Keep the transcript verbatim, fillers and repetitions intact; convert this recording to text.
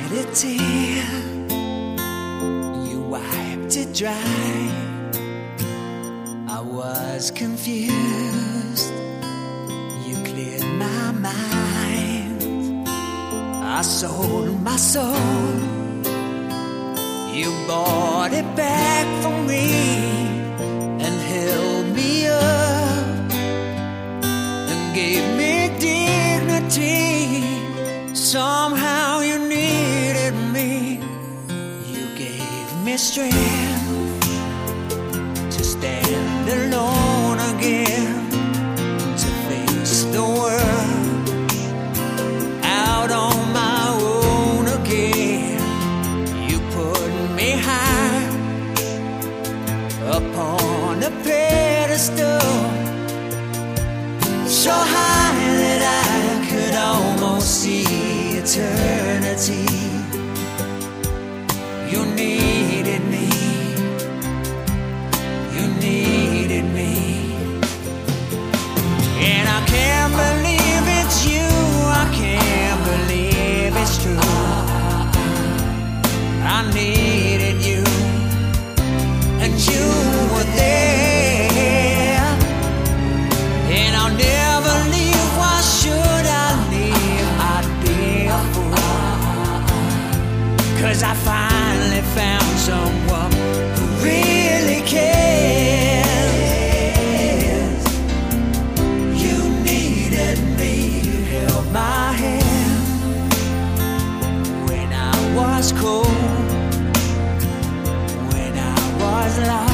shed a tear, you wiped it dry. I was confused, you cleared my mind. I sold my soul, you bought it back for me and held me up and gave me dignity. Somehow you needed me, you gave me strength to stand alone again, to face the world out on my own again. You put me high upon a pedestal, so high that I could almost see eternity. You needed me, you needed me, and I can't believe it's you, I can't believe it's true. I needed you, and you were there, and I'll never leave. Why should I leave? I'd be a fool, 'cause I finally found someone who really cares. You needed me, you held my hand when I was cold, when I was lost.